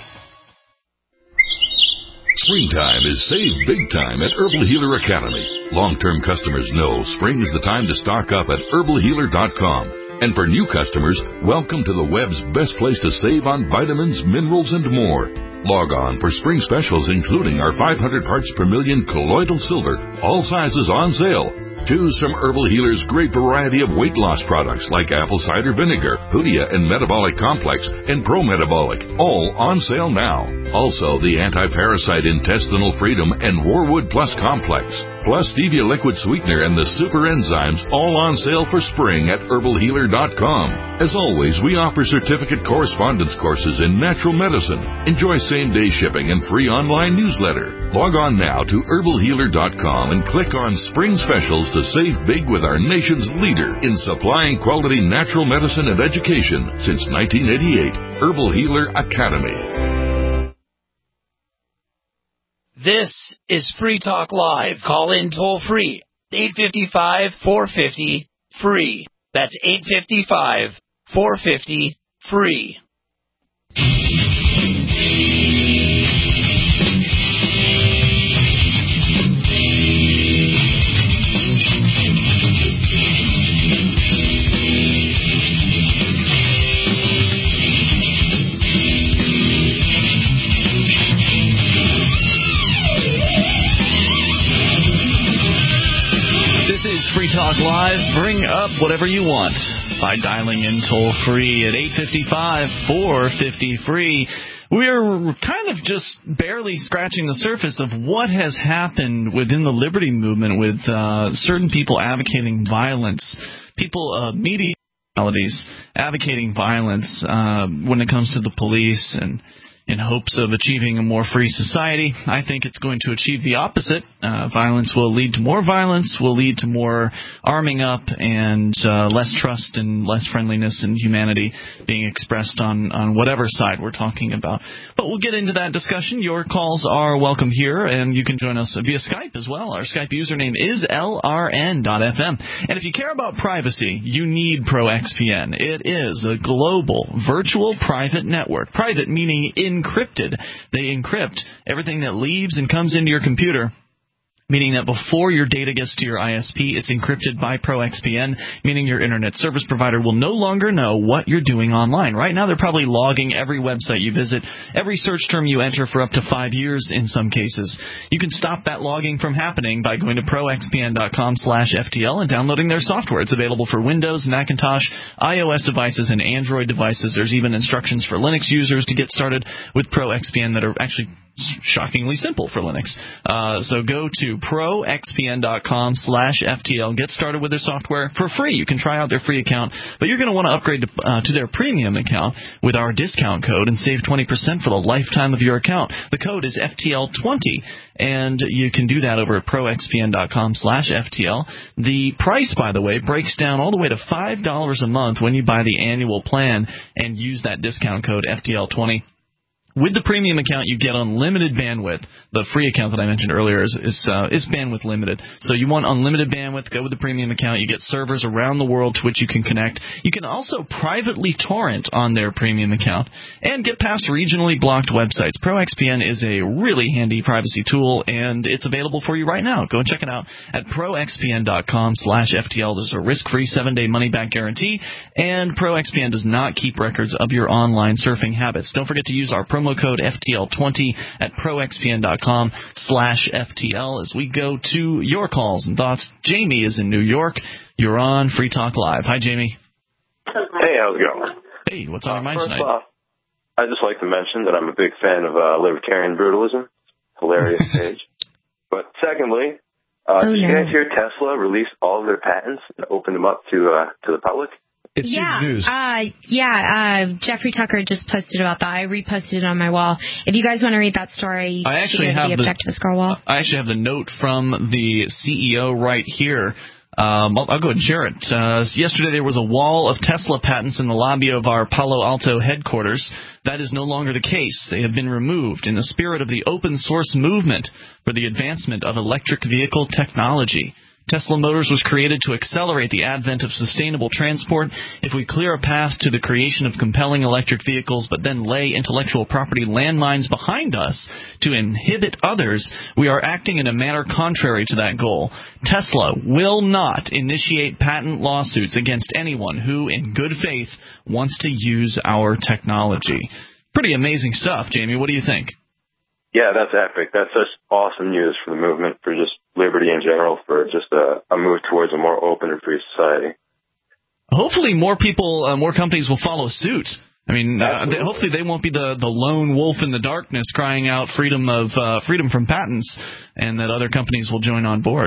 Springtime is save big time at Herbal Healer Academy. Long-term customers know spring is the time to stock up at herbal healer dot com. And for new customers, welcome to the web's best place to save on vitamins, minerals, and more. Log on for spring specials including our five hundred parts per million colloidal silver, all sizes on sale. Choose from Herbal Healer's great variety of weight loss products like apple cider vinegar, Hoodia and Metabolic Complex, and Pro Metabolic, all on sale now. Also, the Anti-Parasite Intestinal Freedom and Warwood Plus Complex, plus Stevia Liquid Sweetener and the Super Enzymes, all on sale for spring at herbal healer dot com. As always, we offer certificate correspondence courses in natural medicine. Enjoy same-day shipping and free online newsletter. Log on now to herbal healer dot com and click on Spring Specials to save big with our nation's leader in supplying quality natural medicine and education since nineteen eighty-eight, Herbal Healer Academy. This is Free Talk Live. Call in toll free, eight five five, four five zero, free. That's eight five five, four five zero, free. Free Talk Live. Bring up whatever you want by dialing in toll-free at eight five five, four five zero, free. We're kind of just barely scratching the surface of what has happened within the liberty movement with uh, certain people advocating violence, people, uh, media personalities advocating violence uh, when it comes to the police and in hopes of achieving a more free society. I think it's going to achieve the opposite. Uh, violence will lead to more violence, will lead to more arming up and uh, less trust and less friendliness and humanity being expressed on, on whatever side we're talking about. But we'll get into that discussion. Your calls are welcome here, and you can join us via Skype as well. Our Skype username is L R N dot F M. And if you care about privacy, you need Pro X P N. It is a global virtual private network. Private meaning in encrypted. They encrypt everything that leaves and comes into your computer, meaning that before your data gets to your I S P, it's encrypted by Pro X P N, meaning your internet service provider will no longer know what you're doing online. Right now, they're probably logging every website you visit, every search term you enter for up to five years in some cases. You can stop that logging from happening by going to pro x p n dot com slash F T L and downloading their software. It's available for Windows, Macintosh, iOS devices, and Android devices. There's even instructions for Linux users to get started with Pro X P N that are actually shockingly simple for Linux. Uh, so go to pro x p n dot com slash F T L. Get started with their software for free. You can try out their free account, but you're going to want to upgrade to, uh, to their premium account with our discount code and save twenty percent for the lifetime of your account. The code is F T L twenty, and you can do that over at pro x p n dot com slash F T L. The price, by the way, breaks down all the way to five dollars a month when you buy the annual plan and use that discount code F T L twenty. With the premium account, you get unlimited bandwidth. The free account that I mentioned earlier is is, uh, is bandwidth limited. So you want unlimited bandwidth, go with the premium account. You get servers around the world to which you can connect. You can also privately torrent on their premium account and get past regionally blocked websites. ProXPN is a really handy privacy tool, and it's available for you right now. Go and check it out at proxpn.com slash FTL. There's a risk-free seven-day money-back guarantee, and ProXPN does not keep records of your online surfing habits. Don't forget to use our promo code F T L twenty at proxpn.com slash FTL as we go to your calls and thoughts. Jamie is in New York. You're on Free Talk Live. Hi, Jamie. Hey, how's it going? Hey, what's on your mind First tonight? off, I'd just like to mention that I'm a big fan of uh, libertarian brutalism. Hilarious page. But secondly, uh, oh, did you no. guys hear Tesla release all of their patents and open them up to uh, to the public? It's yeah, huge news. Uh, yeah, uh, Jeffrey Tucker just posted about that. I reposted it on my wall. If you guys want to read that story, I actually you go to have the the Objectivist Girl wall. I actually have the note from the C E O right here. Um, I'll, I'll go ahead and share it. Uh, yesterday there was a wall of Tesla patents in the lobby of our Palo Alto headquarters. That is no longer the case. They have been removed in the spirit of the open source movement for the advancement of electric vehicle technology. Tesla Motors was created to accelerate the advent of sustainable transport. If we clear a path to the creation of compelling electric vehicles but then lay intellectual property landmines behind us to inhibit others, we are acting in a manner contrary to that goal. Tesla will not initiate patent lawsuits against anyone who, in good faith, wants to use our technology. Pretty amazing stuff, Jamie. What do you think? Yeah, that's epic. That's just awesome news for the movement, for just liberty in general, for just a, a move towards a more open and free society. Hopefully more people, uh, more companies will follow suit. I mean, uh, they, hopefully they won't be the, the lone wolf in the darkness crying out freedom of uh, freedom from patents, and that other companies will join on board.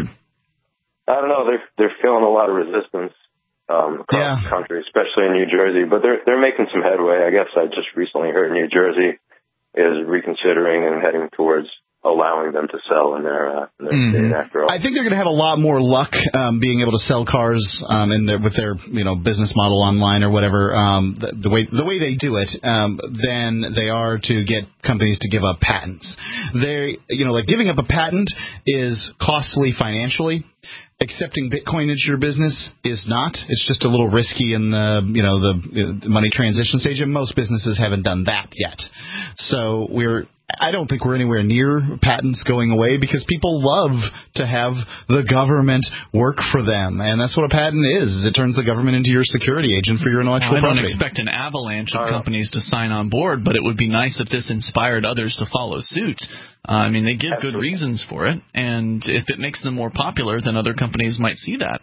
I don't know. They're they're feeling a lot of resistance um, across yeah. the country, especially in New Jersey. But they're they're making some headway. I guess I just recently heard New Jersey is reconsidering and heading towards allowing them to sell in their, uh, in their mm-hmm. state after all. I think they're going to have a lot more luck um, being able to sell cars um, in their, with their you know business model online or whatever um, the, the way the way they do it um, than they are to get companies to give up patents. They you know like giving up a patent is costly financially. Accepting Bitcoin into your business is not. It's just a little risky in the you know the, the money transition stage, and most businesses haven't done that yet. So we're. I don't think we're anywhere near patents going away because people love to have the government work for them, and that's what a patent is. It turns the government into your security agent for your intellectual property. I don't property. expect an avalanche of companies to sign on board, but it would be nice if this inspired others to follow suit. Uh, I mean, they give Absolutely. good reasons for it, and if it makes them more popular, then other companies might see that.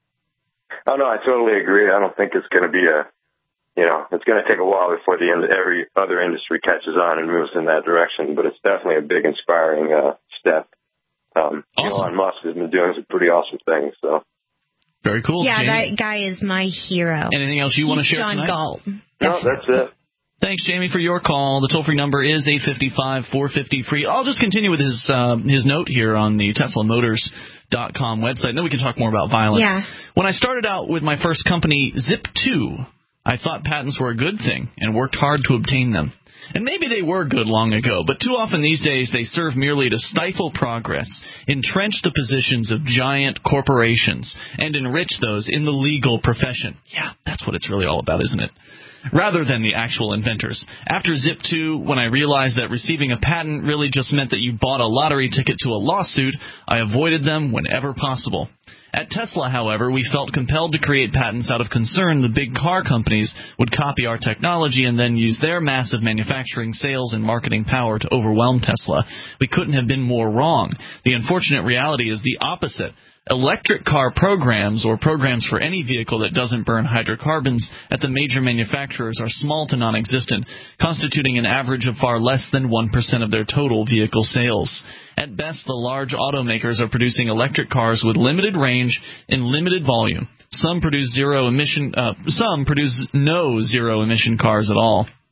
Oh, no, I totally agree. I don't think it's going to be a You know, it's going to take a while before the end, every other industry catches on and moves in that direction, but it's definitely a big, inspiring uh, step. Um, awesome. Elon Musk has been doing some pretty awesome things. So very cool. Yeah, Jamie. that guy is my hero. Anything else you He's want to share John tonight? Galt. No, that's it. Thanks, Jamie, for your call. The toll-free number is eight five five, four five zero, free. I'll just continue with his uh, his note here on the Tesla Motors dot com website, and then we can talk more about violence. Yeah. When I started out with my first company, Zip two, I thought patents were a good thing and worked hard to obtain them. And maybe they were good long ago, but too often these days they serve merely to stifle progress, entrench the positions of giant corporations, and enrich those in the legal profession. Yeah, that's what it's really all about, isn't it? Rather than the actual inventors. After Zip two, when I realized that receiving a patent really just meant that you bought a lottery ticket to a lawsuit, I avoided them whenever possible. At Tesla, however, we felt compelled to create patents out of concern the big car companies would copy our technology and then use their massive manufacturing, sales, and marketing power to overwhelm Tesla. We couldn't have been more wrong. The unfortunate reality is the opposite. Electric car programs, or programs for any vehicle that doesn't burn hydrocarbons, at the major manufacturers are small to non-existent, constituting an average of far less than one percent of their total vehicle sales. At best, the large automakers are producing electric cars with limited range and limited volume. Some produce zero emission, uh, some produce no zero emission cars at all.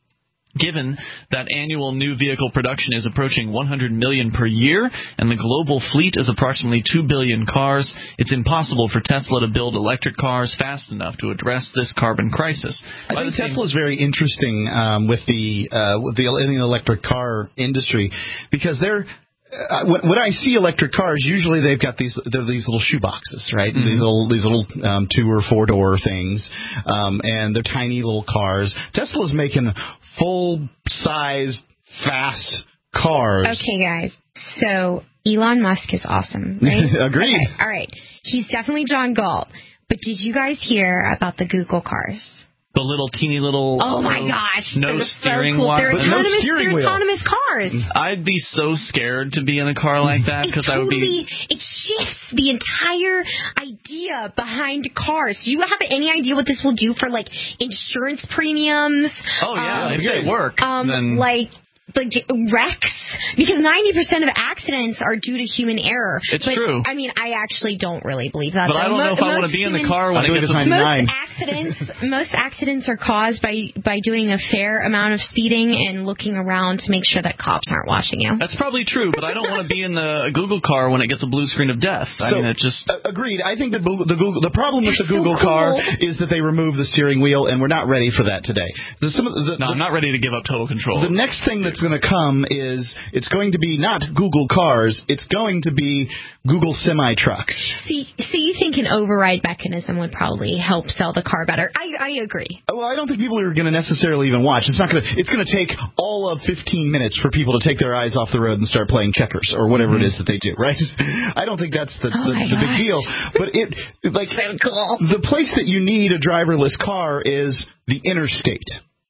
Given that annual new vehicle production is approaching one hundred million per year and the global fleet is approximately two billion cars, it's impossible for Tesla to build electric cars fast enough to address this carbon crisis. I By think the Tesla is very interesting um, with the uh, with the in the electric car industry because they're Uh, when, when I see electric cars, usually they've got these they're these little shoe boxes, right? Mm-hmm. These little these little um, two or four door things, um, and they're tiny little cars. Tesla's making full size, fast cars. Okay, guys. So Elon Musk is awesome, right? Agreed. Okay, all right. He's definitely John Galt. But did you guys hear about the Google cars? The little teeny little oh my gosh, no steering so cool. wheel. They're autonomous, no steering they're wheel. autonomous cars. I'd be so scared to be in a car like that because totally, I would be. It shifts the entire idea behind cars. Do you have any idea what this will do for like insurance premiums? Oh yeah, um, if they work, um, then like. Like wrecks, because ninety percent of accidents are due to human error. It's but, true. I mean, I actually don't really believe that. But though. I don't know Mo- if I want to be in the car when I it gets it's ninety-nine. Most accidents, most accidents are caused by by doing a fair amount of speeding and looking around to make sure that cops aren't watching you. That's probably true, but I don't want to be in the Google car when it gets a blue screen of death. I so, mean, it just uh, agreed. I think the the Google the problem with They're the Google so cool. car is that they remove the steering wheel, and we're not ready for that today. The, some of the, no, the, I'm not ready to give up total control. The next thing that's going to come is it's going to be not Google cars, it's going to be Google semi-trucks. See, so you think an override mechanism would probably help sell the car better? I, I agree. Well, I don't think people are going to necessarily even watch. It's not going to. It's going to take all of fifteen minutes for people to take their eyes off the road and start playing checkers or whatever mm-hmm. it is that they do. Right? I don't think that's the, oh the, the big deal. But it like so cool. The place that you need a driverless car is the interstate.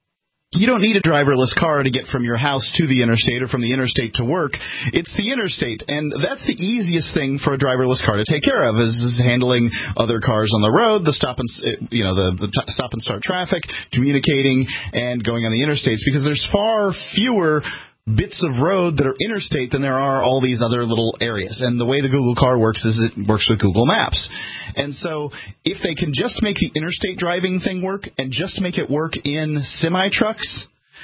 You don't need a driverless car to get from your house to the interstate or from the interstate to work. It's the interstate, and that's the easiest thing for a driverless car to take care of is, is handling other cars on the road, the stop and you know the, the t- stop and start traffic, communicating, and going on the interstates because there's far fewer bits of road that are interstate than there are all these other little areas. And the way the Google car works is it works with Google Maps. And so if they can just make the interstate driving thing work and just make it work in semi-trucks,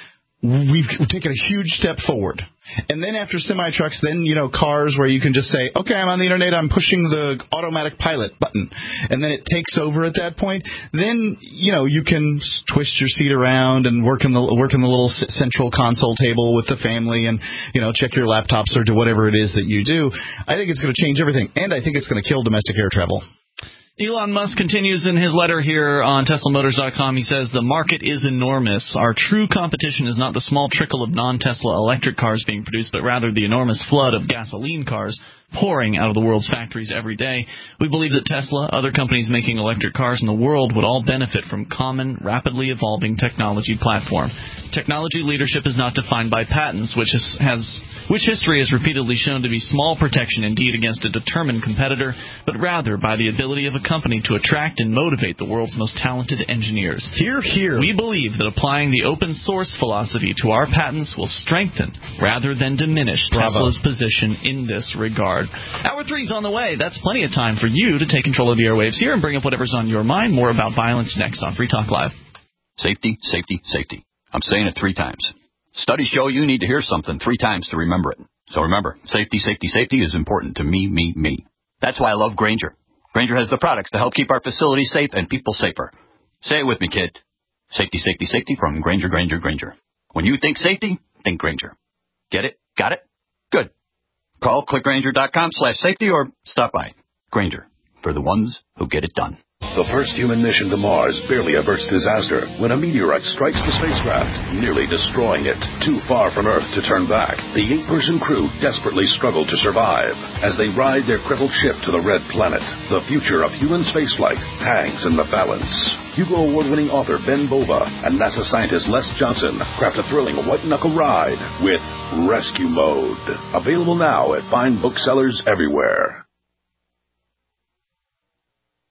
we've taken a huge step forward. And then after semi-trucks, then, you know, cars where you can just say, okay, I'm on the internet, I'm pushing the automatic pilot button. And then it takes over at that point. Then, you know, you can twist your seat around and work in the work in the little central console table with the family and, you know, check your laptops or do whatever it is that you do. I think it's going to change everything. And I think it's going to kill domestic air travel. Elon Musk continues in his letter here on Tesla Motors dot com. He says, the market is enormous. Our true competition is not the small trickle of non-Tesla electric cars being produced, but rather the enormous flood of gasoline cars pouring out of the world's factories every day. We believe that Tesla, other companies making electric cars in the world, would all benefit from common, rapidly evolving technology platform. Technology leadership is not defined by patents, which is, has which history has repeatedly shown to be small protection indeed against a determined competitor, but rather by the ability of a company to attract and motivate the world's most talented engineers. Hear, hear. We believe that applying the open source philosophy to our patents will strengthen rather than diminish Bravo. Tesla's position in this regard. Hour three's on the way. That's plenty of time for you to take control of the airwaves here and bring up whatever's on your mind. More about violence next on Free Talk Live. Safety, safety, safety. I'm saying it three times. Studies show you need to hear something three times to remember it. So remember, safety, safety, safety is important to me, me, me. That's why I love Grainger. Grainger has the products to help keep our facilities safe and people safer. Say it with me, kid. Safety, safety, safety from Grainger, Grainger, Grainger. When you think safety, think Grainger. Get it? Got it? Good. Call clickgrainger.com slash safety or stop by. Grainger, for the ones who get it done. The first human mission to Mars barely averts disaster when a meteorite strikes the spacecraft, nearly destroying it, too far from Earth to turn back. The eight-person crew desperately struggle to survive as they ride their crippled ship to the Red Planet. The future of human spaceflight hangs in the balance. Hugo Award-winning author Ben Bova and NASA scientist Les Johnson craft a thrilling white-knuckle ride with Rescue Mode. Available now at fine booksellers everywhere.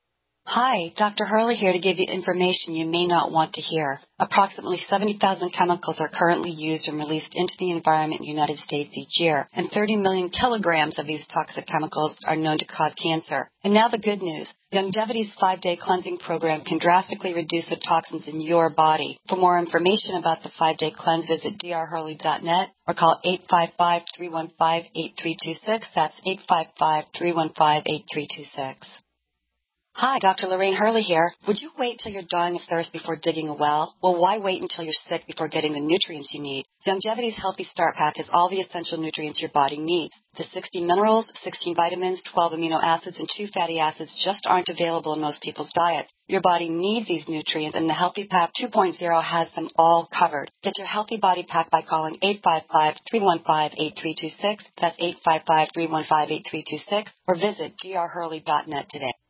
Hi, Doctor Hurley here to give you information you may not want to hear. Approximately seventy thousand chemicals are currently used and released into the environment in the United States each year, and thirty million kilograms of these toxic chemicals are known to cause cancer. And now the good news. Youngevity's five-day cleansing program can drastically reduce the toxins in your body. For more information about the five-day cleanse, visit d r hurley dot net or call eight five five, three one five, eight three two six. That's eight five five, three one five, eight three two six. Hi, Doctor Lorraine Hurley here. Would you wait till you're dying of thirst before digging a well? Well, why wait until you're sick before getting the nutrients you need? Youngevity's Healthy Start Pack has all the essential nutrients your body needs. The sixty minerals, sixteen vitamins, twelve amino acids, and two fatty acids just aren't available in most people's diets. Your body needs these nutrients, and the Healthy Pack two point oh has them all covered. Get your Healthy Body Pack by calling eight five five, three one five, eight three two six. That's eight five five, three one five, eight three two six. Or visit d r hurley dot net today.